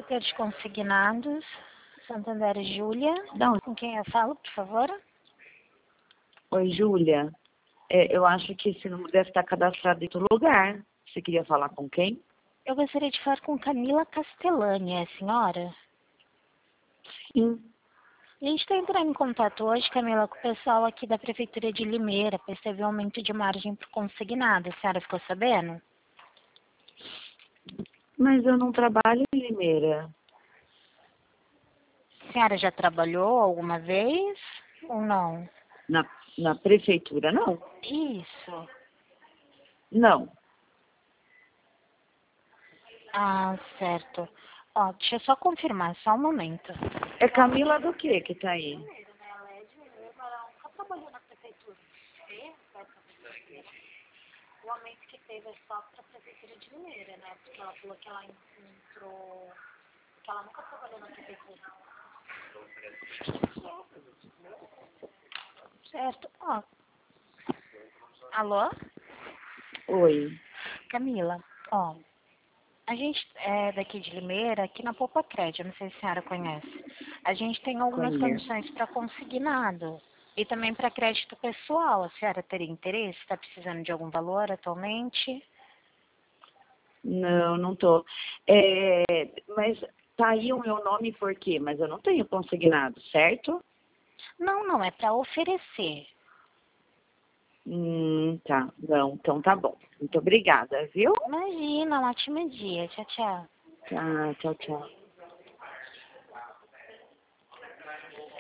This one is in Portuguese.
setor de consignados, Santander Júlia. Não. Com quem eu falo, por favor? Oi, Júlia. Eu acho que esse número deve estar cadastrado em outro lugar. Você queria falar com quem? Eu gostaria de falar com Camila Castellani, é a senhora? Sim. A gente está entrando em contato hoje, Camila, com o pessoal aqui da Prefeitura de Limeira, pois teve um aumento de margem para consignado. A senhora ficou sabendo? Mas eu não trabalho em Limeira. A senhora já trabalhou alguma vez ou não? Na prefeitura, não. Isso. Não. Ah, certo. Ó, deixa eu só confirmar, só um momento. É Camila do quê que tá aí? Só trabalhou na prefeitura. O aumento que teve é só para a prefeitura de Limeira, né? Porque ela falou que ela entrou, que ela nunca trabalhou na prefeitura. Certo. Ó. Alô? Oi. Camila, ó. A gente é daqui de Limeira, aqui na Poupa Crédito, não sei se a senhora conhece. A gente tem algumas Conheço. condições para consignado e também para crédito pessoal. A senhora teria interesse? Está precisando de algum valor atualmente? Não, não tô. Mas tá aí o meu nome por quê? Mas eu não tenho consignado, certo? Não, não, é para oferecer. Tá. Não, então tá bom. Muito obrigada, viu? Imagina, um ótimo dia. Tchau, tchau. Tá, tchau, tchau.